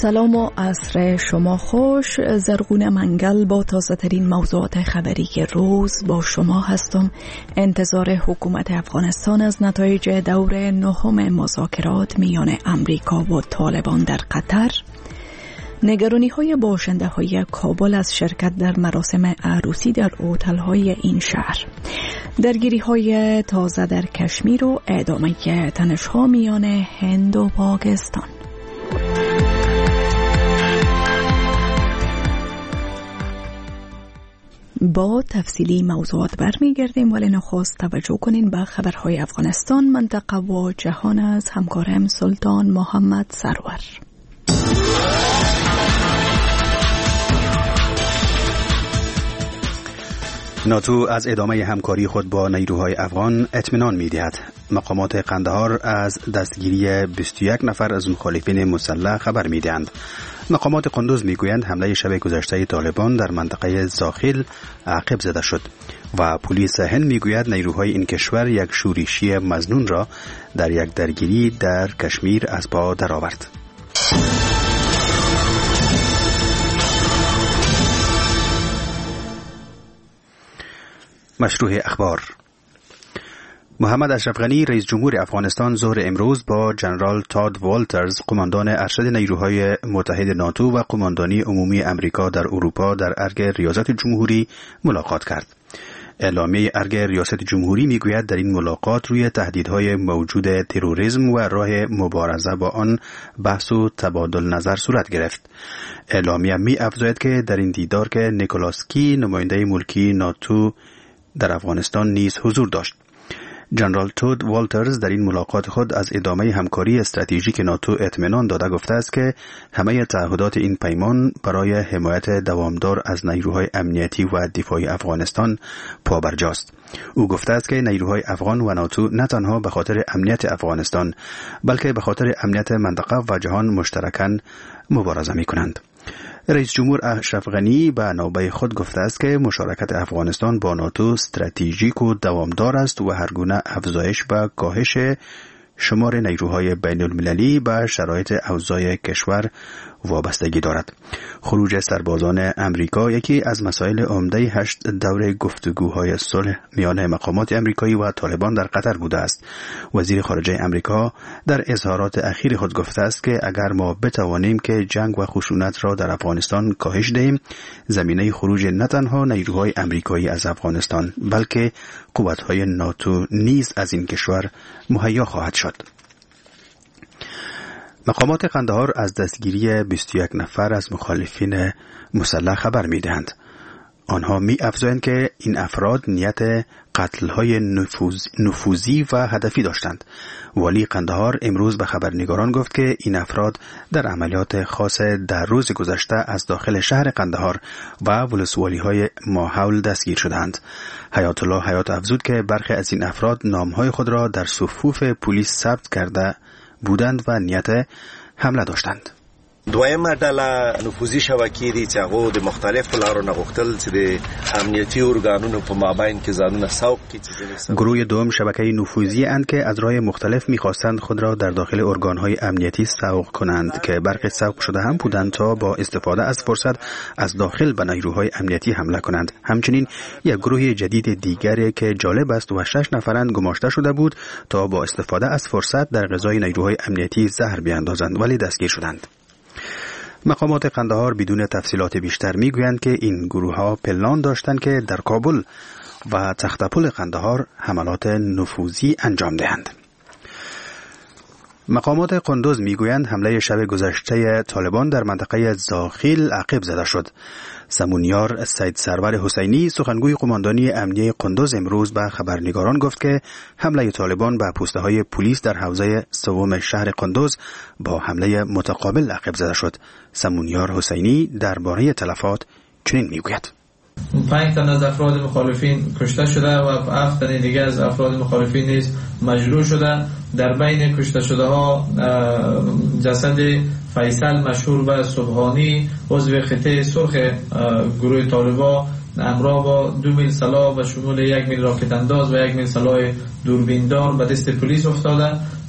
سلام و عصر شما خوش. زرغون منگل با تازه ترین موضوعات خبری که روز با شما هستم. انتظار حکومت افغانستان از نتایج دور نهم مذاکرات میان امریکا و طالبان در قطر. نگرانی های باشنده های کابل از شرکت در مراسم عروسی در هتل های این شهر. درگیری های تازه در کشمیر و ادامه تنش ها میان هند و پاکستان. با تفصیلی موضوعات برمیگردیم، ولی نخست توجه کنین به خبرهای افغانستان، منطقه و جهان از همکارم سلطان محمد سرور. ناتو از ادامه همکاری خود با نیروهای افغان اطمینان می‌دهد. مقامات قندهار از دستگیری 21 نفر از مخالفین مسلح خبر می‌دهند. مقامات قندوز میگویند حمله شب گذشته طالبان در منطقه زاخیل عقب زده شد و پلیس هند میگوید نیروهای این کشور یک شورشی مظنون را در یک درگیری در کشمیر از پا درآورد. مشروع اخبار. محمد اشرف غنی رئیس جمهور افغانستان ظهر امروز با جنرال تاد والترز قماندان ارشد نیروهای متحد ناتو و قماندانی عمومی امریکا در اروپا در ارگ ریاست جمهوری ملاقات کرد. اعلامیه ارگ ریاست جمهوری میگوید در این ملاقات روی تهدیدهای موجود تروریسم و راه مبارزه با آن بحث و تبادل نظر صورت گرفت. اعلامیه می‌افزاید که در این دیدار که نیکولاس کی نماینده ملکی ناتو در افغانستان نیز حضور داشت. جنرال تود والترز در این ملاقات خود از ادامه همکاری استراتژیک ناتو اطمینان داده گفته است که همه تعهدات این پیمان برای حمایت دوامدار از نیروهای امنیتی و دفاعی افغانستان پابرجاست. او گفته است که نیروهای افغان و ناتو نه تنها به خاطر امنیت افغانستان بلکه به خاطر امنیت منطقه و جهان مشترکاً مبارزه می‌کنند. رئیس جمهور اشرف غنی به نوبه خود گفته است که مشارکت افغانستان با ناتو استراتژیک و دوامدار است و هر گونه افزایش و کاهش شمار نیروهای بین المللی به شرایط اوضاع کشور وابستگی دارد. خروج سربازان امریکا یکی از مسائل عمده 8 دور گفتگوهای صلح میان مقامات امریکایی و طالبان در قطر بوده است. وزیر خارجه امریکا در اظهارات اخیر خود گفته است که اگر ما بتوانیم که جنگ و خشونت را در افغانستان کاهش دهیم، زمینه خروج نه تنها نیروهای امریکایی از افغانستان بلکه قوت‌های ناتو نیز از این کشور مهیا خواهد شد. مقامات قندهار از دستگیری 21 نفر از مخالفین مسلح خبر می‌دهند. آنها می‌افزایند که این افراد نیت قتل‌های نفوذی و هدفی داشتند. والی قندهار امروز به خبرنگاران گفت که این افراد در عملیات خاص در روز گذشته از داخل شهر قندهار و ولسوالی‌های ماحول دستگیر شدند. حیات الله حیات افزود که برخی از این افراد نام‌های خود را در صفوف پلیس ثبت کرده بودند و نیت حمله داشتند. دویمه ډله نفوذي شبکې دي چې هغه د مختلفو لارو نه غوښتل چې د امنیتي ارګانونو په مابین کې ځانونه سوق کړي. گروه دوم شبکه نفوذی اند که از راه مختلف می‌خواستند خود را در داخل ارگان‌های امنیتی سوق کنند که برخی سوق شده هم بودند تا با استفاده از فرصت از داخل به نیروهای امنیتی حمله کنند. همچنین یک گروه جدید دیگری که جالب است و 6 نفرند گماشته شده بود تا با استفاده از فرصت در غذای نیروهای امنیتی زهر بیاندازند ولی دستگیر شدند. مقامات قندهار بدون تفصیلات بیشتر میگویند که این گروه ها پلان داشتند که در کابل و تختپل قندهار حملات نفوذی انجام دهند. مقامات قندوز میگویند حمله شب گذشته طالبان در منطقه زاخیل عقب زده شد. سمونیار سید سرور حسینی سخنگوی قماندانی امنیه قندوز امروز به خبرنگاران گفت که حمله طالبان به پوسته های پلیس در حوزه سوم شهر قندوز با حمله متقابل عقب زده شد. سمونیار حسینی درباره تلفات چنین میگوید: 5 تن از افراد مخالفین کشته شده و 7 تن دیگه از افراد مخالفین نیز مجروح شده. در بین کشته شده ها جسد فیصل مشهور و صبحانی عضو خطه سرخ گروه طالبان همراه با 2 میل سلاح و شمول 1 میل راکت انداز و 1 میل سلاح دوربیندار به دست پلیس افتاده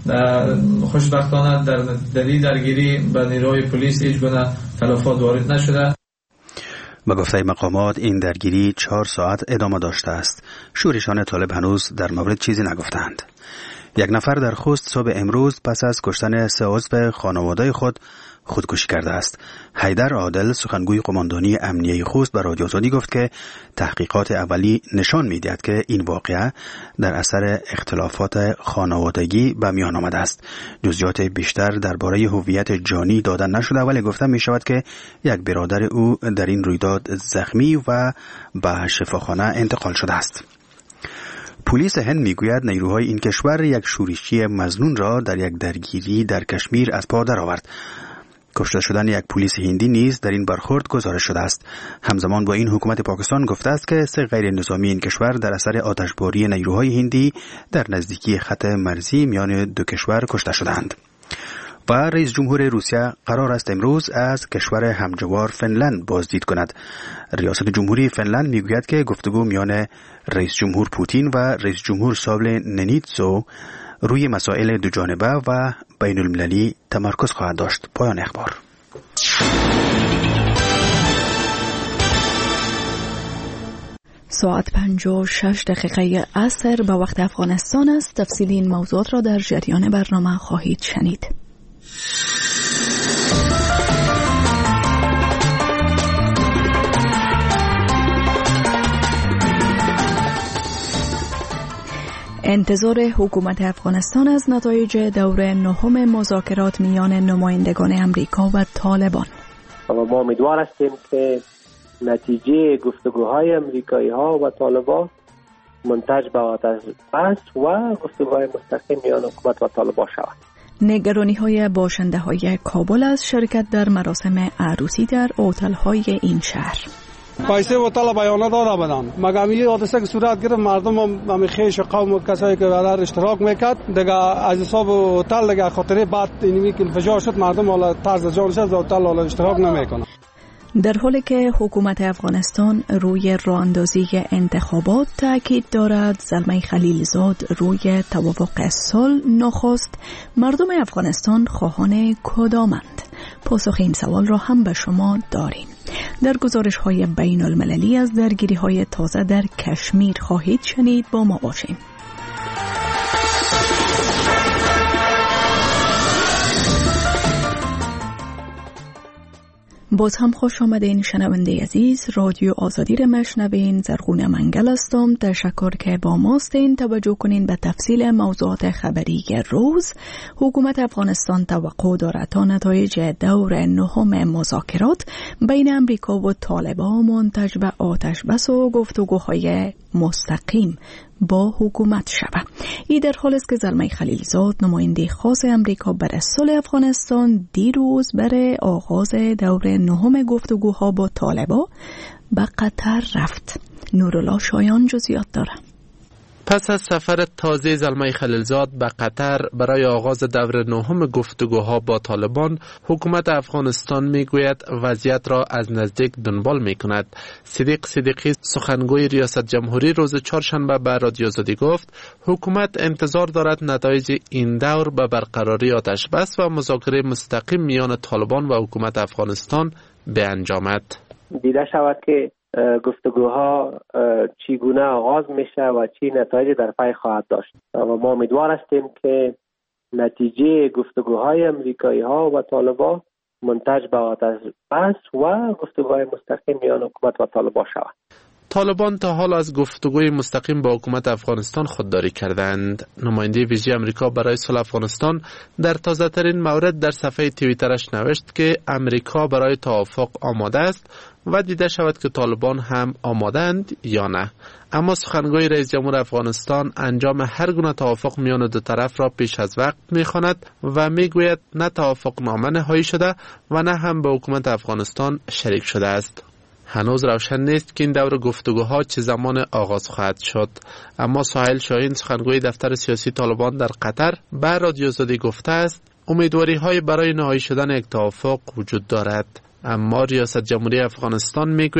خوشبختانه در این درگیری به نیروهای پلیس هیچ گونه تلفات وارد نشده. به گفته مقامات این درگیری 4 ساعت ادامه داشته است. شورشان طالب هنوز در مورد چیزی نگفتند. یک نفر در خوست صبح امروز پس از کشتن 3 عضو خانواده خود خودکشی کرده است. حیدر عادل سخنگوی قماندانی امنیه خوست به رادیو آزادی گفت که تحقیقات اولی نشان می‌دهد که این واقعه در اثر اختلافات خانوادگی به میان آمده است. جزئیات بیشتر درباره هویت جانی داده نشده، ولی گفته می‌شود که یک برادر او در این رویداد زخمی و به شفاخانه انتقال شده است. پلیس هند میگوید نیروهای این کشور یک شورشی مظنون را در یک درگیری در کشمیر از پا درآورد. کشته شدن یک پلیس هندی نیز در این برخورد گزارش شده است. همزمان با این حکومت پاکستان گفته است که 3 غیر نظامی این کشور در اثر آتشباری نیروهای هندی در نزدیکی خط مرزی میان دو کشور کشته شدند. و رئیس جمهور روسیه قرار است امروز از کشور همجوار فنلند بازدید کند. ریاست جمهوری فنلند میگوید که گفتگو میان رئیس جمهور پوتین و رئیس جمهور سابل نینیتزو روی مسائل دو جانبه و بین المللی تمرکز خواهد داشت. پایان اخبار. ساعت 5:06 عصر به وقت افغانستان است. تفصیل این موضوعات را در جریان برنامه خواهید شنید. انتظار حکومت افغانستان از نتایج دور 9 مذاکرات میان نمایندگان امریکا و طالبان. و ما امیدوار هستیم که نتیجه گفتگوهای امریکایی ها و طالبان منتج به آتش بس و گفتگوهای مستقیم میان حکومت و طالبان شود. نگرانی های باشنده های کابل از شرکت در مراسم عروسی در هتل های این شهر. پیسه و طلب بیانات داده بدن، مگر این حادثه که صورت گرفت مردم هم خیش قوم و کسایی که در اشتراک میکرد دیگه از حساب هتل دیگه خاطره بعد اینمی که انفجار شد مردم حالا طرز جانش از هتل حالا اشتراک نمیکنن. در حالی که حکومت افغانستان روی راه‌اندازی انتخابات تاکید دارد، زلمه خلیلزاد روی توافق صلح نخست، مردم افغانستان خواهان کدامند؟ پاسخ این سوال را هم به شما داریم. در گزارش‌های بین المللی از درگیری‌های تازه در کشمیر خواهید شنید. با ما باشید. باز هم خوش آمدین شنونده عزیز. رادیو آزادی را مشنوین. زرغون منگل هستم. تشکر که با ماستین. توجه کنین به تفصیل موضوعات خبری روز. حکومت افغانستان توقع دارد تا نتایج دور 9 مذاکرات بین امریکا و طالبان منتج به آتش بس و گفتگوهای مستقیم با حکومت شود. این در حال است که زلمه خلیلزاد نماینده خاص امریکا برای صلح افغانستان دیروز برای آغاز دور 9 گفتگوها با طالبان به قطر رفت. نورالله شایان جزئیات داره. پس از سفر تازه زلمه خلیلزاد به قطر برای آغاز دور 9 گفتگوها با طالبان، حکومت افغانستان میگوید وضعیت را از نزدیک دنبال میکند. صدیق صدیقی سخنگوی ریاست جمهوری روز چهارشنبه به رادیو آزادی گفت حکومت انتظار دارد نتایج این دور به برقراری آتش بس و مذاکره مستقیم میان طالبان و حکومت افغانستان به انجامد. دیده شود که گفتگوها چگونه آغاز میشه و چی نتایج در پی خواهد داشت و ما امیدوار هستیم که نتیجه گفتگوهای امریکایی ها و طالبان منتج به آتش بس و گفتگوهای مستقیم میان حکومت و طالبان شود. طالبان تا حال از گفتگوی مستقیم با حکومت افغانستان خودداری کردند. نماینده ویژه امریکا برای صلح افغانستان در تازه ترین مورد در صفحه توییترش نوشت که امریکا برای توافق آماده است و دیده شود که طالبان هم آمادند یا نه. اما سخنگوی رئیس جمهور افغانستان انجام هر گونه توافق میان دو طرف را پیش از وقت میخواند و میگوید نه توافق نامه نهایی شده و نه هم به حکومت افغانستان شریک شده است. هنوز روشن نیست که این دور گفتگوها چه زمان آغاز خواهد شد. اما سهیل شاهین سخنگوی دفتر سیاسی طالبان در قطر به رادیو آزادی گفته است امیدواری های برای نهایی شدن یک توافق وجود دارد. اما ریاست جمهوری افغانستان میگوید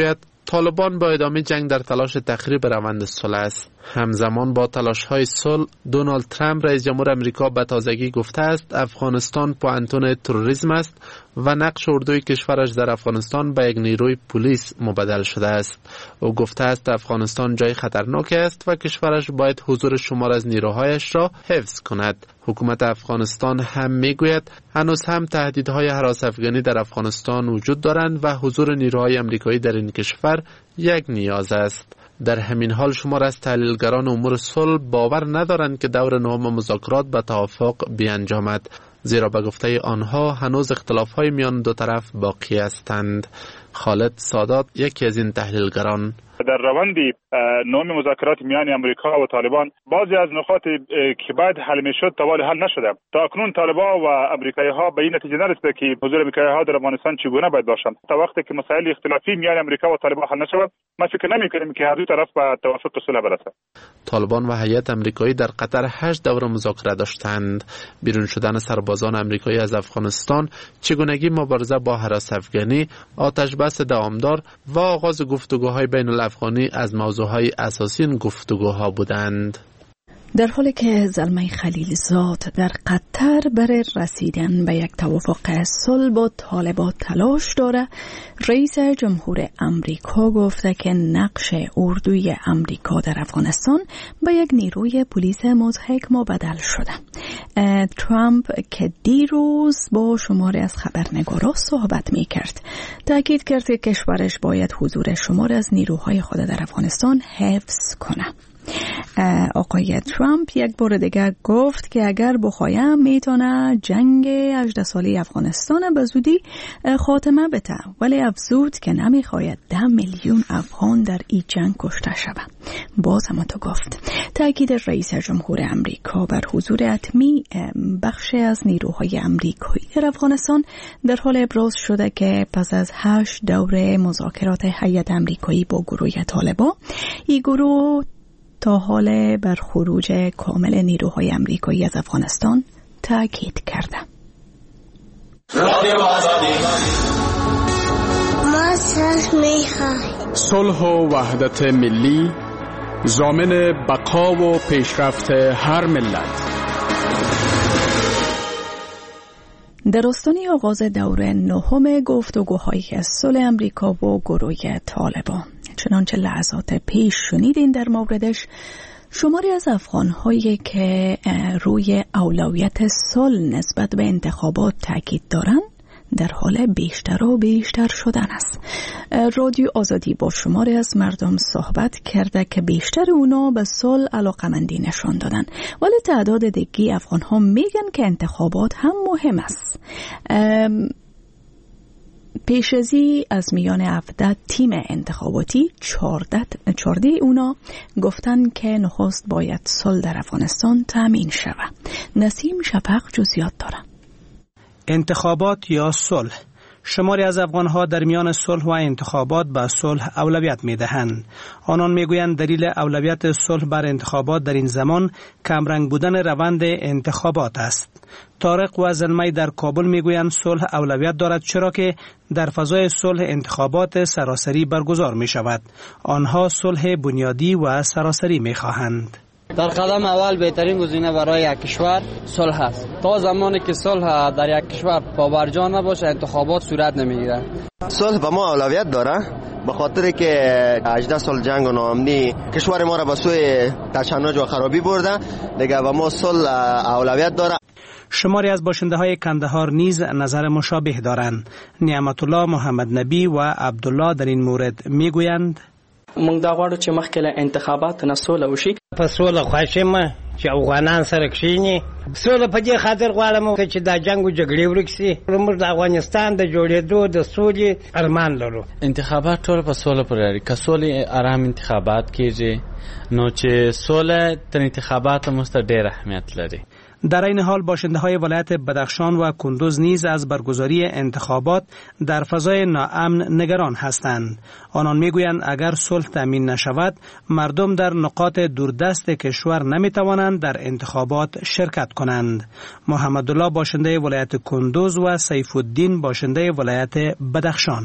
طالبان با ادامه جنگ در تلاش تخریب روند صلح است. همزمان با تلاش‌های صلح، دونالد ترامپ رئیس جمهور آمریکا به تازگی گفته است افغانستان پوانتون تروریسم است و نقش اردوی کشورش در افغانستان به یک نیروی پلیس مبدل شده است. او گفته است افغانستان جای خطرناکی است و کشورش باید حضور شمار از نیروهایش را حفظ کند. حکومت افغانستان هم میگوید هنوز هم تهدیدهای هراس افغانی در افغانستان وجود دارند و حضور نیروهای آمریکایی در این کشور یک نیاز است. در همین حال شمار از تحلیلگران امور صلح باور ندارند که دور نهم مذاکرات به توافق بیانجامد، زیرا به گفته آنها هنوز اختلاف‌های میان دو طرف باقی هستند. خالد سادات یکی از این تحلیلگران: در روند نهم مذاکرات میان امریکا و طالبان بعضی از نقاط که بعد حل میشد تا حال حل نشده. تا اکنون طالبان و امریکایی ها به این نتیجه نرسیده که حضور امریکایی ها در افغانستان چگونه باید باشند. تا وقتی که مسائل اختلافی میان امریکا و طالبان حل نشود، ما فکر نمی‌کنیم که هر دو طرف به توافق صلح برسد. طالبان و هیئت امریکایی در قطر 8 دور مذاکره داشتند. بیرون شدن سربازان امریکایی از افغانستان، چگونگی مبارزه با هراس افغانی، آتش بس دوامدار و آغاز گفتگوهای بین افغانی از موضوعهای اساسی این گفتگوها بودند. در حالی که زلمه خلیلزاد در قطر برای رسیدن به یک توافق صلح با طالبان تلاش داره، رئیس جمهور امریکا گفته که نقش اردوی امریکا در افغانستان به یک نیروی پلیس مضحک مبدل شده. ترامپ که دیروز با شماری از خبرنگاران صحبت می کرد، تاکید کرد که کشورش باید حضور شماری از نیروهای خود در افغانستان حفظ کنه. آقای ترامپ یک بار دیگر گفت که اگر بخوایم میتونه جنگ 18 ساله افغانستان به زودی خاتمه بده، ولی افزود که نمیخواید 10 میلیون افغان در این جنگ کشته شود. باز هم تو گفت تاکید رئیس جمهور امریکا بر حضور حتمی بخشی از نیروهای امریکایی در افغانستان در حال ابراز شده که پس از 8 دوره مذاکرات هیئت امریکایی با گروه طالبان، این گروه تا حال بر خروج کامل نیروهای امریکایی از افغانستان تاکید کرده. صلح و وحدت ملی ضامن بقا و پیشرفت هر ملت. در آستانه آغاز دور نهم گفتگوهای صلح امریکا با گروه طالبان، چنانچه لحظات پیش شنیدین در موردش، شماری از افغان‌هایی که روی اولویت صلح نسبت به انتخابات تاکید دارند در حال بیشتر و بیشتر شدن است. رادیو آزادی با شماری از مردم صحبت کرده که بیشتر اونا به صلح علاقمندی نشان دادن، ولی تعداد دیگه افغان‌ها میگن که انتخابات هم مهم است. پیش ازی از میان 17 تیم انتخاباتی 14 اونا گفتن که نخست باید صلح در افغانستان تامین شود. نسیم شفق جزئیات داره. انتخابات یا صلح، شماری از افغانها در میان صلح و انتخابات به صلح اولویت میدهند. آنان میگویند دلیل اولویت صلح بر انتخابات در این زمان کمرنگ بودن روند انتخابات است. طارق و زلمه در کابل میگویند صلح اولویت دارد، چرا که در فضای صلح انتخابات سراسری برگزار می شود. آنها صلح بنیادی و سراسری می خواهند. در قدم اول بهترین گزینه برای یک کشور صلح است. تا زمانی که صلح در یک کشور پابرجا نباشه انتخابات صورت نمیگیره. صلح به ما اولویت داره به خاطر که 18 سال جنگ و ناامنی کشور ما را به سوی تشنج و خرابی برده، دیگه به ما صلح اولویت داره. شماری از باشنده های کندهار نیز نظر مشابه دارند. نعمت الله محمد نبی و عبدالله در این مورد میگویند موږ دا غواړو چې مخکې له انتخاباتو نه سوله وشي. په سوله خوښ یم چې افغانان سره کښېني. سوله په دې خاطر غواړم چې دا جنګ او جګړې ورک شي. موږ د افغانستان د جوړېدو د سولې ارمان لرو. انتخابات ټول په سوله پورې اړه که سولې آرام انتخابات کېږي نو چې سوله تر انتخاباتو مست ډېر اهمیت لري. در این حال باشنده های ولایت بدخشان و کندوز نیز از برگزاری انتخابات در فضای ناامن نگران هستند. آنان میگویند اگر صلح تامین نشود مردم در نقاط دوردست کشور نمیتوانند در انتخابات شرکت کنند. محمد الله باشنده ولایت کندوز و سیف الدین باشنده ولایت بدخشان: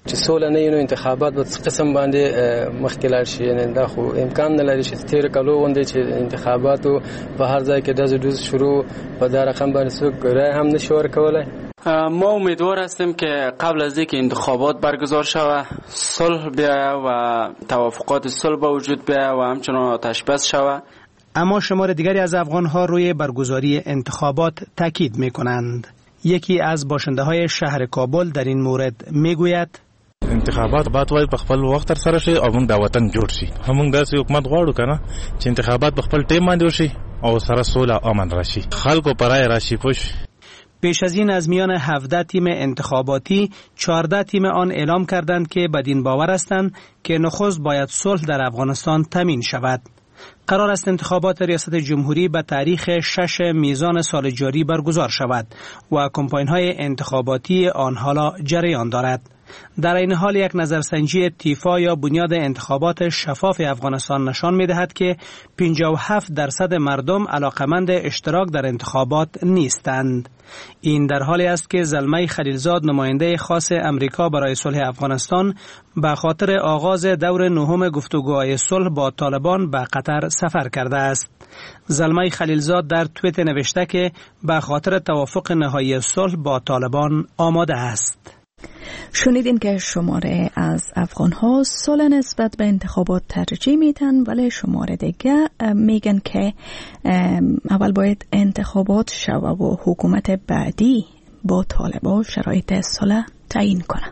چې سوله نه وي انتخابات به قسم باندې مخکې لاړ شي. یعنی دا خو امکان نه لري چې تیر کلو غونډې چې انتخاباتو په هر ځای کې ډز شروع په دا رقم باندې څوک رای هم نشي ورکولای. ما امیدوار هستیم که قبل از اینکه انتخابات برگزار شود صلح بیاید و توافقات صلح به وجود بیاید و همچنان آتش بس شود. اما شمار دیگری از افغان‌ها روی برگزاری انتخابات تاکید می‌کنند. یکی از باشنده‌های شهر کابل در این مورد می‌گوید انتخابات باید په خپل وخت سره شي او موږ د وطن جوړ شي. همون داسې حکومت غواړو کنه چې انتخابات په خپل ټیم باندې وشي او سره سوله امن راشي. خلکو پرای راشي پوش. پیش از این از میان 17 تیم انتخاباتی 14 تیم آن اعلام کردند که بدین باور هستند که نخست باید صلح در افغانستان تامین شود. قرار است انتخابات ریاست جمهوری به تاریخ 6 میزان سال جاری برگزار شود و کمپاین‌های انتخاباتی آن حالا جریان دارد. در این حال یک نظرسنجی تیفا یا بنیاد انتخابات شفاف افغانستان نشان می‌دهد که 57% مردم علاقمند اشتراک در انتخابات نیستند. این در حالی است که زلمه خلیلزاد نماینده خاص امریکا برای صلح افغانستان به خاطر آغاز دور نهم گفتگوهای صلح با طالبان به قطر سفر کرده است. زلمه خلیلزاد در توییت نوشته که به خاطر توافق نهایی صلح با طالبان آماده است. شنیدین که شماره از افغان‌ها صلح نسبت به انتخابات ترجیح میدن، ولی شماره دیگه میگن که اول باید انتخابات شوه و حکومت بعدی با طالبان شرایط صلح تعیین کنه.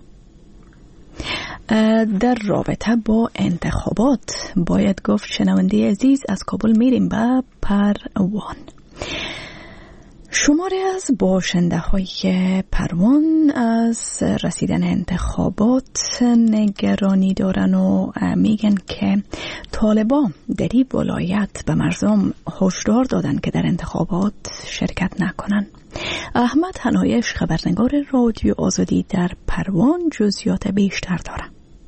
در رابطه با انتخابات باید گفت شنونده عزیز از کابل میریم به پروان. شماری از باشنده های پروان از رسیدن انتخابات نگرانی دارن و میگن که طالبان در این ولایت به مردم هشدار دادن که در انتخابات شرکت نکنن. احمد حنایش خبرنگار رادیو آزادی در پروان جزئیات بیشتر داره.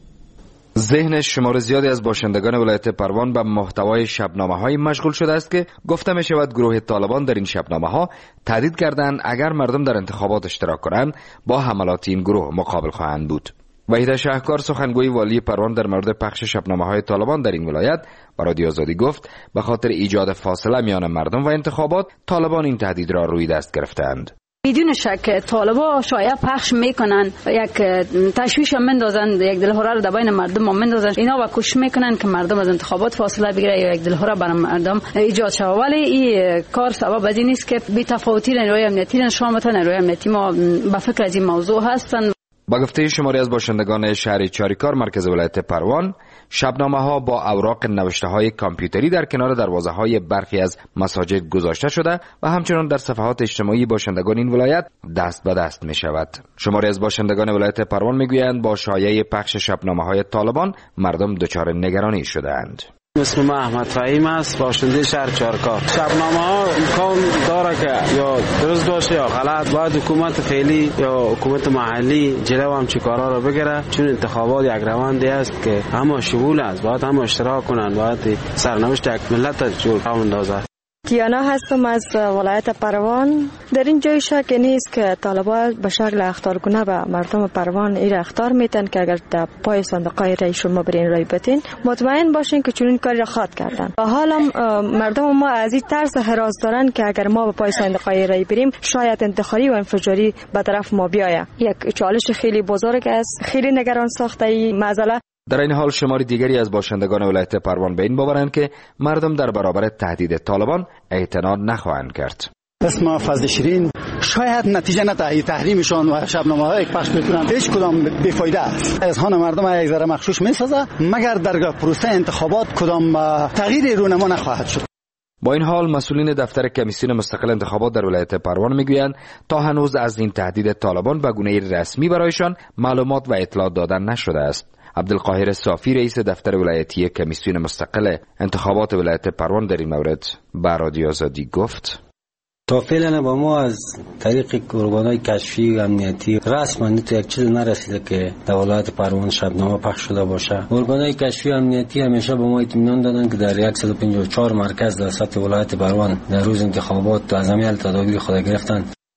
ذهن شمار زیادی از باشندگان ولایت پروان به محتوای شبنامه‌های مشغول شده است که گفته می شود گروه طالبان در این شبنامه‌ها تهدید کردند اگر مردم در انتخابات اشتراک کنند با حملات این گروه مقابل خواهند بود. وحید شهکار سخنگوی والی پروان در مورد پخش شبنامه‌های طالبان در این ولایت با رادیو آزادی گفت به خاطر ایجاد فاصله میان مردم و انتخابات طالبان این تهدید را روی دست گرفتند. بدون شک طالبا شایعه پخش میکنن، یک تشویش هم مندازن، یک دلهره رو در بین مردم هم مندازن. اینا و کوشش میکنن که مردم از انتخابات فاصله بگیره یا یک دلهره برای مردم ایجاد شود. ولی این کار سبب از این نیست که بی تفاوتی نیروی امنیتی نشان نیروی امنیتی ما به فکر از این موضوع هستن. با گفته شماری از باشندگان شهر چاریکار مرکز ولایت پروان، شبنامه‌ها با اوراق نوشته‌های کامپیوتری در کنار دروازه‌های برخی از مساجد گذاشته شده و همچنان در صفحات اجتماعی باشندگان این ولایت دست به دست می‌شود. شماری از باشندگان ولایت پروان می‌گویند با شایعه پخش شبنامه‌های طالبان مردم دچار نگرانی شده‌اند. اسم ما احمد فهیم است، باشنده شهر چارکار. شبنامه ها امکان داره که یا درست باشه یا غلط. باید حکومت فعلی یا حکومت محلی جلو همچی کارا رو بگیره، چون انتخابات یک روندی است که همه شمول است، باید همه اشتراک کنن، باید سرنوشت یک ملت جور اندازه. کیانا هستم از ولایت پروان. در این جای شک نیست که طالبان به شکل اخطارگونه به مردم پروان این اخطار میتن که اگر در پای صندوقهای رای شما برین رای بتین مطمئن باشین که چنین کاری را خواهد کردن. و حالا مردم ما از این ترس هراس دارن که اگر ما به پای صندوقهای رای بریم شاید انتحاری و انفجاری به طرف ما بیاید. یک چالش خیلی بزرگ است، خیلی نگران ساخته این مسئله. در این حال شماری دیگری از باشندگان ولایت پروان به این باورند که مردم در برابر تهدید طالبان اعتناد نخواهند کرد. اسم فضل شیرین، شاید نتیجه نده تحریمشان و شبنامه‌های پخش میکنند هیچ کدام بیفایده است. اذهان مردم یک ذره مغشوش میسازه مگر در پروسه انتخابات کدام تغییری رونما نخواهد شد. با این حال مسئولین دفتر کمیسیون مستقل انتخابات در ولایت پروان میگویند تا هنوز از این تهدید طالبان به گونه رسمی برایشان معلومات و اطلاع دادن نشده است. عبدالقاهر صافی رئیس دفتر ولایتی کمیسیون مستقل انتخابات ولایت پروان در این مورد به رادیو آزادی گفت: تا فعلا با ما از طریق ارگان‌های کشفی و امنیتی رسما تو یک چیز نرسیده که در ولایت پروان شبنامه پخش شده باشه. ارگان‌های کشفی و امنیتی همیشه به ما اطمینان دادن که در 154 مرکز در سطح ولایت پروان در روز انتخابات از عمل تدابیر خود گرفتن.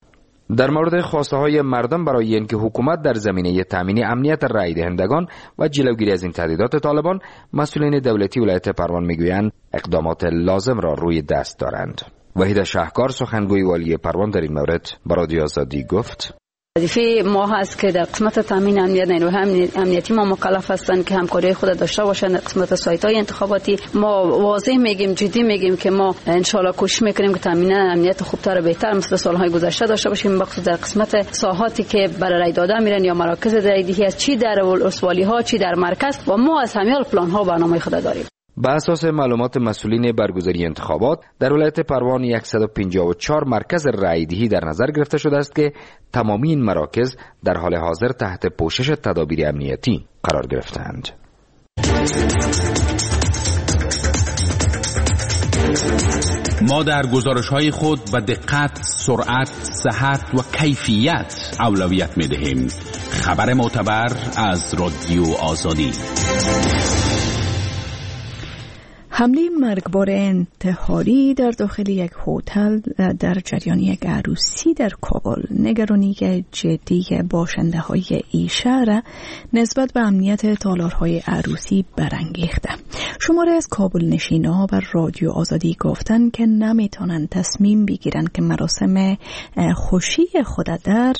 در مورد خواسته های مردم برای اینکه حکومت در زمینه تامین امنیت رای دهندگان و جلوگیری از این تهدیدات طالبان، مسئولین دولتی ولایت پروان میگویند اقدامات لازم را روی دست دارند. وحید شهکار سخنگوی والی پروان در این مورد با رادیو آزادی گفت: وظیفه ما هست که در قسمت تامین امنیت نیروهای امنیتی ما مکلف هستند که همکاری خود داشته باشند. در قسمت سایت‌های انتخاباتی ما واضح میگیم، جدی میگیم که ما ان شاءالله کوشش میکنیم که تامین امنیت خوبتر و بهتر مثل سالهای گذشته داشته باشیم، بخصوص در قسمت ساحاتی که برای رای دادن میرن یا مراکز رایدهی است، چی در ولسوالی ها چی در مرکز، و ما از همه پلان ها برنامه خود داریم. به اساس معلومات مسئولین برگزاری انتخابات در ولایت پروان 154 مرکز رایدهی در نظر گرفته شده است که تمامی این مراکز در حال حاضر تحت پوشش تدابیر امنیتی قرار گرفتند. ما در گزارش‌های خود به دقت، سرعت، صحت و کیفیت اولویت می‌دهیم. خبر معتبر از رادیو آزادی. حمله مرگبار انتحاری در داخل یک هتل در جریان یک عروسی در کابل نگرانی جدی باشنده های این شهر نسبت به امنیت تالارهای عروسی برانگیخته. شماره از کابل نشینا بر رادیو آزادی گفتن که نمیتونن تصمیم بگیرن که مراسم خوشی خود در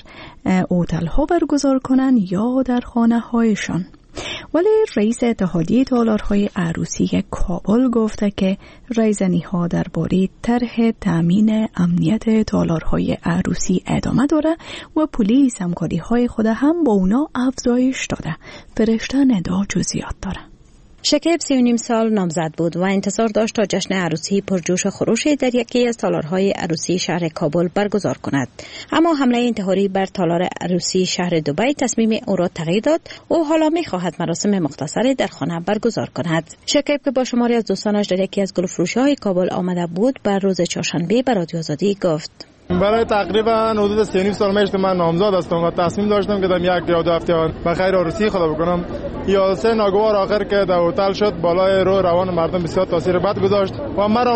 هتل ها برگزار کنن یا در خانه هایشان. ولی رئیس اتحادیه تالارهای عروسی کابل گفته که رایزنی ها درباره طرح تامین امنیت تالارهای عروسی ادامه داره و پلیس همکاری های خود هم با اونا افزایش داده. فرشته ندا جزئیات داره. شکیب 39 سال نامزد بود و انتظار داشت تا جشن عروسی پرجوش و خروشی در یکی از تالارهای عروسی شهر کابل برگزار کند، اما حمله انتحاری بر تالار عروسی شهر دبی تصمیم او را تغییر داد. او حالا می‌خواهد مراسم مختصری در خانه برگزار کند. شکیب که با شماری از دوستانش در یکی از گلفروشی‌های کابل آمده بود، بر روز چهارشنبه به رادیو آزادی گفت: برای تقریبا حدود 3.5 سال میشه من نامزد هستم و تصمیم داشتم که در یک یا دو هفته به خیر عروسی خدا بکنم. یا سه ناگوار آخر که در هتل شد، بالای رو روان مردم بسیار تاثیر بد گذاشت و مرا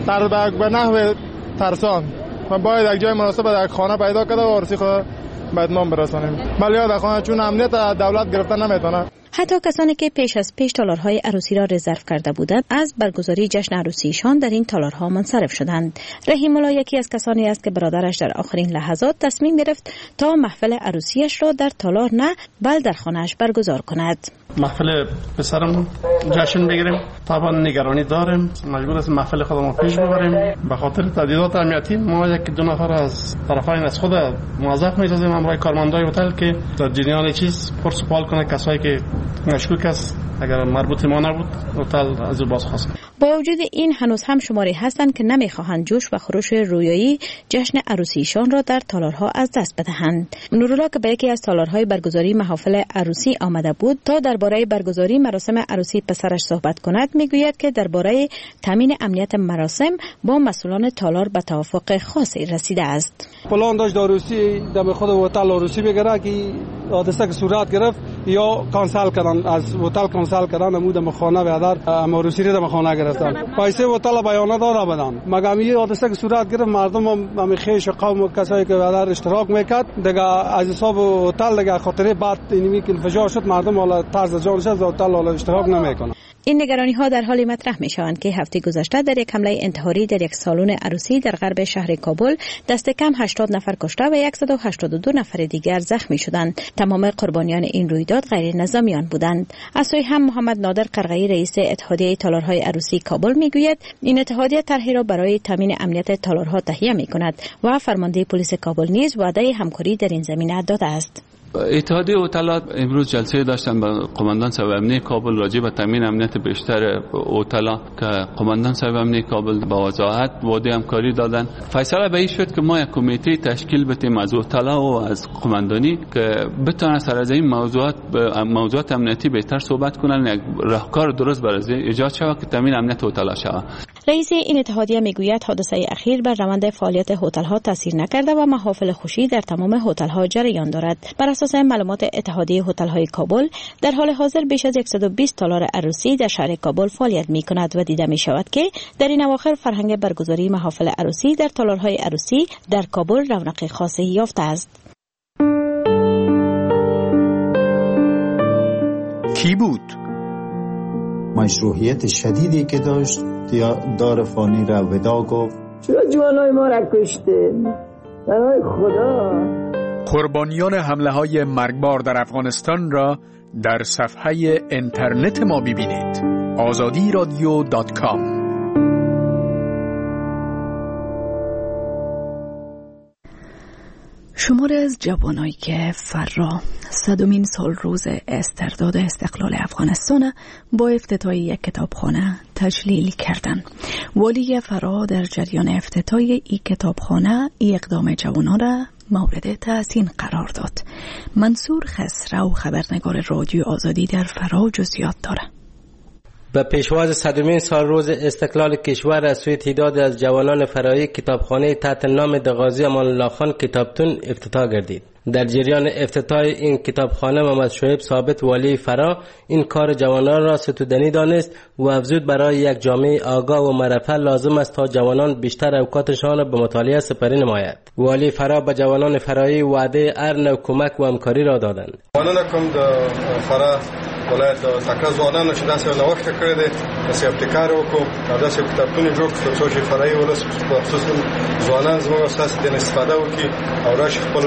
به نحو ترسان و باید یک جای مناسب در خانه پیدا کرده و عروسی خدا به اتمام برسانیم. ولی در خانه چون امنیت دولت گرفتن نمیتونه. حتی کسانی که پیش از پیش تالارهای عروسی را رزرو کرده بودند از برگزاری جشن عروسیشان در این تالارها منصرف شدند. رحیم الله یکی از کسانی است که برادرش در آخرین لحظات تصمیم گرفت تا محفل عروسیش را در تالار نه بل در خانه‌اش برگزار کند. محفل پسرم جشن بگیریم، طبعا نگرانی داریم، مجبور هستیم محفل خودمون پیش ببریم. به خاطر تهدیدات امنیتی ما یک دو نفر از طرفین از خود موظف می‌سازیم امرای کارمندای هتل که در جریان چیز پرسپال کنه کسایی که مشکوک است، اگر مربوط ما نبود هتل از بازخواست. با وجود این هنوز هم شماری هستند که نمیخواهند جوش و خروش رویایی جشن عروسیشان را در تالارها از دست بدهند. نورالله که به یکی از تالارهای برگزاری محافل عروسی آمده بود تا درباره برگزاری مراسم عروسی پسرش صحبت کند، میگوید که درباره تامین امنیت مراسم با مسئولان تالار به توافق خاصی رسیده است. پلان داشت عروسی دم خود هتل عروسی بگیره که حادثه که صورت گرفت یا کانسل کردن، از هتل کانسل کردن، امود خانه بیادر عروسی رو خانه گرفتن. پیسه هتل بیانات داده بدن. مگه می حادثه که صورت گرفت مردم هم خیش قوم و کسایی که بیادر اشتراک میکرد دیگه از حساب هتل دیگه خاطره بعد اینمی که انفجار شد مردم حالا طرز جانش از هتل حالا اشتراک نمیکنن. این نگرانی ها در حالی مطرح می شوند که هفته گذشته در یک حمله انتحاری در یک سالن عروسی در غرب شهر کابل دست کم 80 نفر کشته و 182 نفر دیگر زخمی شدند. تمام قربانیان این رویداد غیر نظامیان بودند. از سوی هم محمد نادر قرغی رئیس اتحادیه تالارهای عروسی کابل میگوید این اتحادیه طرحی را برای تامین امنیت تالارها تهیه می کند و فرمانده پلیس کابل نیز وعده همکاری در این زمینه داده است. اتحادیه هتلات امروز جلسه داشتن با قماندان صاحب امنیه کابل راجع به تامین امنیت بیشتر هتل‌ها که قماندان صاحب امنیه کابل با وضاحت وعده همکاری دادن. فیصله به این شد که ما یک کمیته تشکیل بدیم از هتل‌ها و از قماندانی که بتونن سر از این موضوعات امنیتی بهتر صحبت کنن، یک راهکار درست برای ایجاد شود که تامین امنیت هتل‌ها شود. رئیس این اتحادیه میگوید حادثه اخیر بر روند فعالیت هتل‌ها تاثیر نکرده و محافل خوشی در تمام هتل‌ها جریان دارد. بر اساس اساس معلومات اتحادیه هتل‌های کابل در حال حاضر بیش از 120 تالار عروسی در شهر کابل فعالیت می‌کند و دیده می‌شود که در این اواخر فرهنگ برگزاری محافل عروسی در تالارهای عروسی در کابل رونق خاصی یافته است. کی بود؟ مشروعیت شدیدی که داشت دار فانی را ودا گفت. چرا جوانای ما را کشته؟ برای خدا. قربانیان حمله های مرگبار در افغانستان را در صفحه اینترنت ما ببینید. azadiradio.com. شماری از جوانایی که فرا 100مین سال روز استرداد استقلال افغانستان با افتتاح یک کتابخانه تجلیل کردند. والی فرا در جریان افتتاح این کتابخانه اقدام جوانان را مورد تحسین قرار داد. منصور خسرو خبرنگار رادیو آزادی در فرا جزئیات دارد. به پیشواز 100مین سال روز استقلال کشور از سوی تعداد از جوانان فرایی کتابخانه تحت نام غازی امان الله خان کتابتون افتتاح گردید. در جریان افتتاح این کتابخانه محمد شعیب ثابت والی فرا این کار جوانان را ستودنی دانست و افزود برای یک جامعه آگاه و معرفه لازم است تا جوانان بیشتر اوقاتشان را به مطالعه سپری نماید. والی فرا به جوانان فرایی وعده هر نوع کمک و همکاری را دادند. جوانان کوم د فرا ولایت تکړه ځوانانو چې داسې نوښت کړی دی داسې ابتکار وکړو او داسې کتابتون جوړ کړو څو چې فرعي ولس خصوصا ځوانان زموږ اساس دې استفاده وکړي او راشي خپل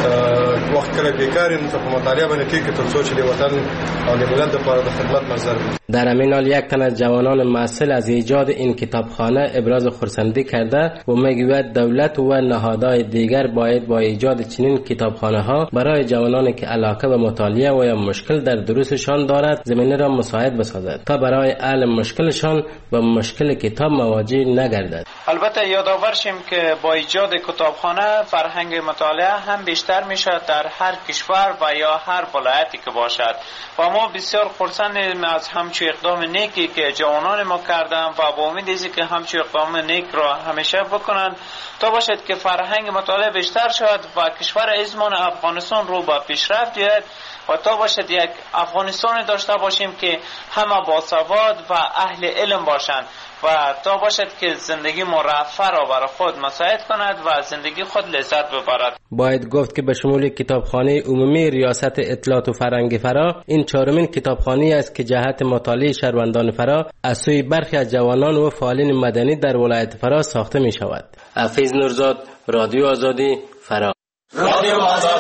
وخت کله بیکار نه ته په مطالعه باندې کې تر څو چې د وطن او د ملت لپاره د خدمت نظر وي. در همین حال یک تن از جوانان مسئول از ایجاد این کتابخانه ابراز خرسندی کرده و میگوید دولت و نهادهای دیگر باید با ایجاد چنین کتابخانه ها برای جوانانی که علاقه به مطالعه و یا مشکل در دروسشان دارد زمینه را مساعد بسازد تا برای حل مشکلشان با مشکل کتاب مواجه نگردد. البته یادآور شیم که با ایجاد کتابخانه فرهنگ مطالعه هم بیشتر میشه در هر کشور و یا هر ولایتی که باشد و ما بسیار خرسندیم از همچو اقدام نیکی که جوانان ما کردن و با امید است که همچو اقدام نیک را همیشه بکنند تا باشد که فرهنگ مطالعه بیشتر شود و کشور عزیزمان افغانستان رو به پیشرفت بیاید و تا باشد یک افغانستان داشته باشیم که همه باسواد و اهل علم باشند و تا باشد که زندگی مرفه را برای خود مساعد کند و زندگی خود لذت ببرد. باید گفت که به شمول کتابخانه عمومی ریاست اطلاعات و فرهنگ فرا این چهارمین کتابخانه است که جهت مطالعه شهروندان فرا از سوی برخی از جوانان و فعالین مدنی در ولایت فرا ساخته می شود. حفیظ نورزاد، رادیو آزادی، فرا. رادیو آزادی.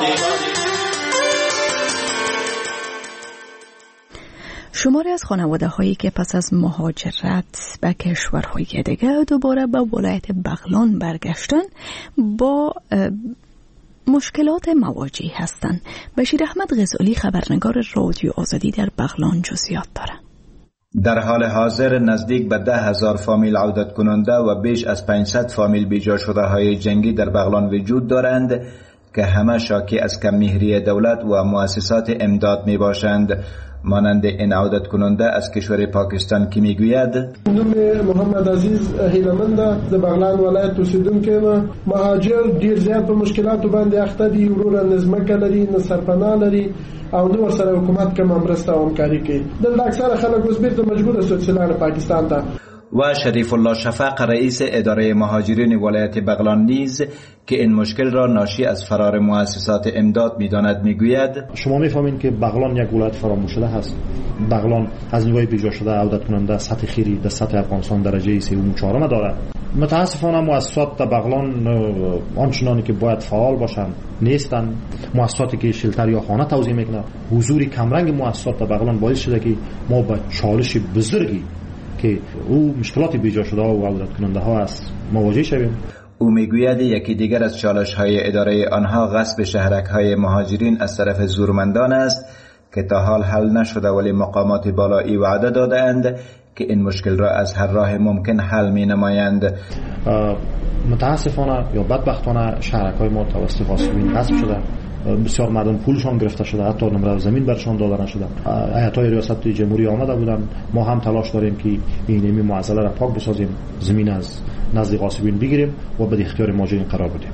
شماری از خانواده هایی که پس از مهاجرت به کشورهای دیگه دوباره به ولایت بغلان برگشتن با مشکلات مواجه هستند. بشیر احمد غزالی خبرنگار رادیو آزادی در بغلان جزئیات داره. در حال حاضر نزدیک به 10,000 فامیل عودت کننده و بیش از 500 فامیل بیجا شده های جنگی در بغلان وجود دارند که همه شاکی از کم‌مهری دولت و مؤسسات امداد می باشند. مانند این عودت کننده از کشور پاکستان که میگوید نوم محمد عزیز هیلمند د بغلان ولایت اوسیدونکی یم. مهاجر ډیر زیات په مشکلاتو باندې اخته دي، ورور نه ځمکه لري نه سرپناه لري او نو سره حکومت کوم مرسته او همکاري کوي. دلته اکثره خلک اوس بیرته مجبور شول چې لاړ پاکستان ته. و شریف الله شفق رئیس اداره مهاجرین ولایت بغلان نیز که این مشکل را ناشی از فرار مؤسسات امداد می‌داند میگوید شما می‌فهمید که بغلان یک ولایت فراموش شده است. بغلان از نگاه بیجا شده عودت کننده سطح خیری در سطح افغانستان درجه 3 و 4 دارد. متاسفانه مؤسسات در بغلان آنچنانی که باید فعال باشند نیستند. مؤسساتی که شلتر یا خانه توزیع میکنند، حضور کمرنگ مؤسسات در بغلان باعث شده که ما به چالش بزرگی که او مشکلات بیجا شده و عودت کننده ها است مواجه شویم. او میگوید یکی دیگر از چالش های اداره آنها غصب شهرک های مهاجرین از طرف زورمندان است که تا حال حل نشده ولی مقامات بالایی وعده دادند که این مشکل را از هر راه ممکن حل می نمایند. متاسفانه یا بدبختانه شهرک های ما توسط غاصبین غصب شده، بسیار مردم پولشان گرفته شده، حتی نمره زمین برشان داده نشده. هیئت‌های ریاست جمهوری آمده بودند. ما هم تلاش داریم که این معضله را پاک بسازیم، زمین از نزد غاصبین بگیریم و به اختیار مهاجرین قرار بدیم.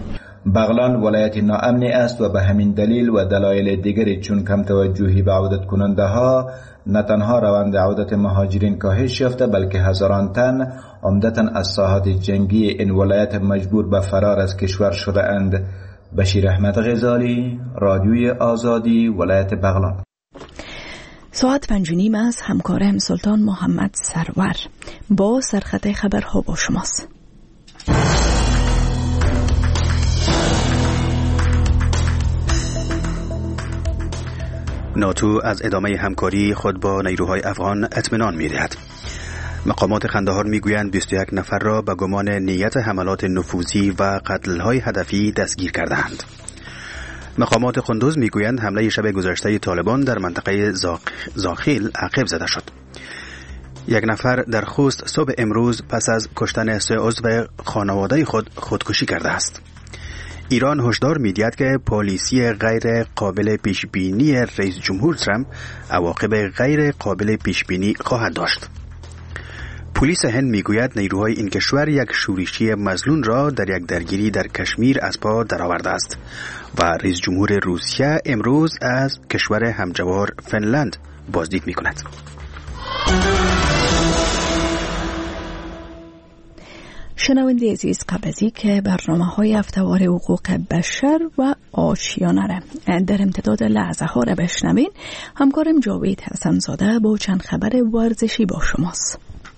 بغلان ولایت ناامنی است و به همین دلیل و دلایل دیگری چون کم توجهی به عودت کننده ها نه تنها روند عودت مهاجرین کاهش یافته بلکه هزاران تن عمدتاً از ساحات جنگی این ولایت مجبور به فرار از کشور شده اند. بشیر احمد غزالی، رادیوی آزادی، ولایت بغلان. ساعت 5:30 از همکارم سلطان محمد سرور با سرخط خبرها با شماست. ناتو از ادامه همکاری خود با نیروهای افغان اطمینان می‌دهد. مقامات قندهار میگویند 21 نفر را به گمان نیت حملات نفوذی و قتل‌های هدفی دستگیر کردند. مقامات قندوز میگویند حمله شب گذشته طالبان در منطقه زاخیل عقب زده شد. یک نفر در خوست صبح امروز پس از کشتن 3 عضو خانواده خودکشی کرده است. ایران هشدار می‌دهد که پالیسی غیر قابل پیشبینی رئیس جمهور ترامپ عواقب غیر قابل پیشبینی خواهد داشت. پلیس هند میگوید نیروهای این کشور یک شورشی مظنون را در یک درگیری در کشمیر از پا درآورده است و رئیس جمهور روسیه امروز از کشور همجوار فنلند بازدید می‌کند. شنونده عزیز، قبل از اینکه برنامه‌های هفته‌وار حقوق بشر و آشیانه را در امتداد لحظه ها را بشنوین، همکارم جاوید حسن زاده با چند خبر ورزشی با شماست.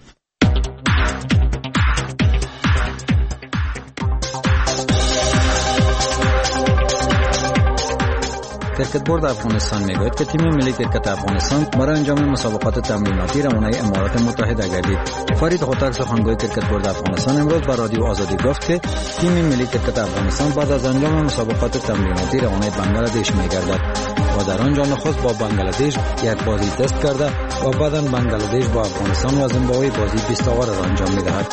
کرکت بورد افغانستان میگوید که تیم ملی کرکت افغانستان برای انجام مسابقات تمریناتی روانه امارات متحده گردید. فرید هوتک سخنگوی کرکت بورد افغانستان امروز به رادیو آزادی گفت که تیم ملی کرکت افغانستان بعد از انجام مسابقات تمریناتی روانه بنگلادش میگردد و در آنجا نخست با بنگلادش یک بازی تست کرده و بعدا بنگلادش با افغانستان و زیمبابوه بازی 20 آور را انجام میدهد.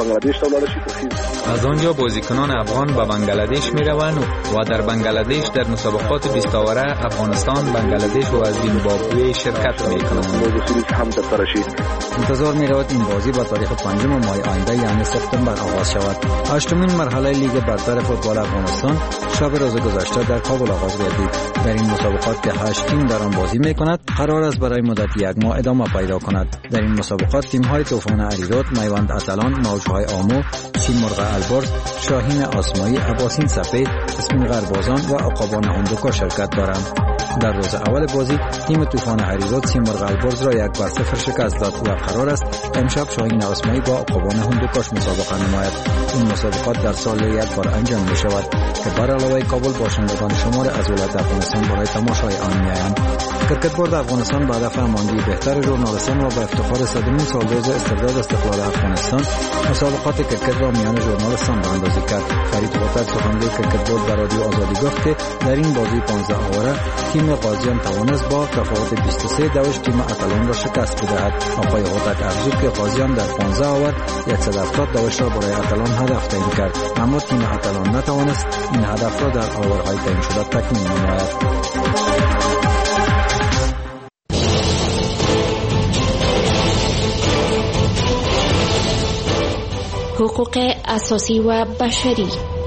از آنجا بازیکنان افغان به بنگلادش میروند و در بنگلادش در مسابقات 20 آوره افغانستان، بنگلادش و زیمبابوه شرکت میکنند. انتظار میرود این بازی با تاریخ 5 ماه آینده یعنی سپتامبر آغاز شود. 8مین مرحله لیگ برتر فوتبال افغانستان شب روز گذشته در کابل آغاز گردید. در این مسابقات که 8 تیم در آن بازی میکند قرار است برای مدت 1 ماه ادامه پیدا کند. در این مسابقات تیم‌های طوفان علیرود، میوند اتلان، موج‌های آمو، سیمرغ البرز، شاهین آسمایی، اباسین سفید، اسمین غربازان و عقابان هندوکا شرکت دارند. در روز اول بازی تیم طوفان علیرود سیمرغ البرز را 1-0 شکست داد و قرار است امشب شاهین آسمایی با عقابان هندوکاش مسابقه نماید. این مسابقات در سال یک بار انجام می شود که بر علاوه کابل باشندگان شمار از ولایت افغانستان برای تماشای آن میآیند. کرکت بورد افغانستان به هدف هماهنگی بهتر ژورنالیستان و به افتخار 100مین سالروز استرداد استقلال افغانستان مسابقات کرکت را میان ژورنالیستان براندازی کرد. فرید هوتک سخنگوی کرکت بورد در رادیو آزادی گفت که در این بازی 15 آوره تیم قاضیان توانست با تفاوت 23 دوش تیم اتلان را شکست بدهد. آقای هوتک افزود که قاضیان در 15 آور 170 دوش را برای اتلان هدف تعیین کرد، اما تیم اتلان نتوانست این هدف را در آورهای تعیین شده تکمیل نماید. حقوق اساسی و بشری.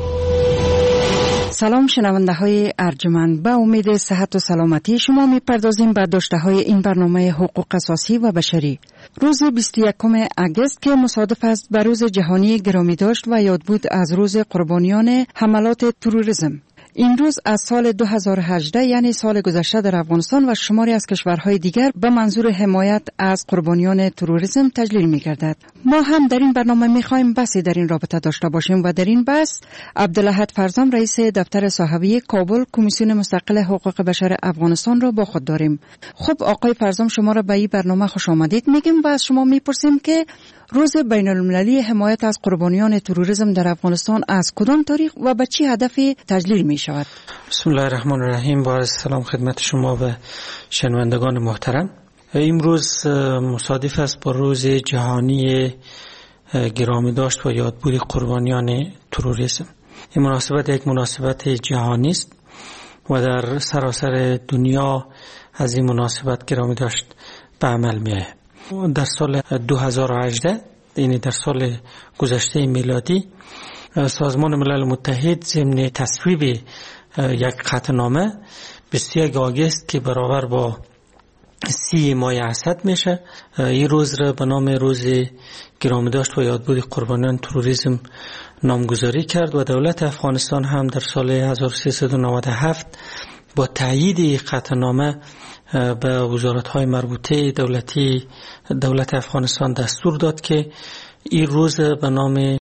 سلام شنونده های ارجمند، به امید صحت و سلامتی شما میپردازیم به داشته های این برنامه حقوق اساسی و بشری. روز 21 اگست که مصادف است به روز جهانی گرامی داشت و یاد بود از روز قربانیان حملات تروریسم. این روز از سال 2018 یعنی سال گذشته در افغانستان و شماری از کشورهای دیگر به منظور حمایت از قربانیان تروریسم تجلیل می‌گردد. ما هم در این برنامه می‌خوایم بحثی در این رابطه داشته باشیم و در این بحث عبدالاحد فرزام رئیس دفتر صحوی کابل کمیسیون مستقل حقوق بشر افغانستان را با خود داریم. خب آقای فرزام، شما را به این برنامه خوش آمدید میگیم و از شما میپرسیم که روز بین المللی حمایت از قربانیان تروریسم در افغانستان از کدام تاریخ و به چه هدفی تجلیل می شود؟ بسم الله الرحمن الرحیم. با سلام خدمت شما و شنوندگان محترم. امروز مصادف است با روز جهانی گرامی داشت و یادبود قربانیان تروریسم. این مناسبت یک مناسبت جهانی است و در سراسر دنیا از این مناسبت گرامی داشت به عمل می آید. در سال 2018 یعنی در سال گذشته میلادی سازمان ملل متحد ضمن تصویب یک قطعنامه 21 آگوست که برابر با 30 ماه اسد میشه، این روز را به نام روز گرامی داشت و یادبود قربانیان تروریسم نامگذاری کرد و دولت افغانستان هم در سال 1397 با تایید قطعنامه به وزارت‌های مربوطه دولت افغانستان دستور داد که این روز به نام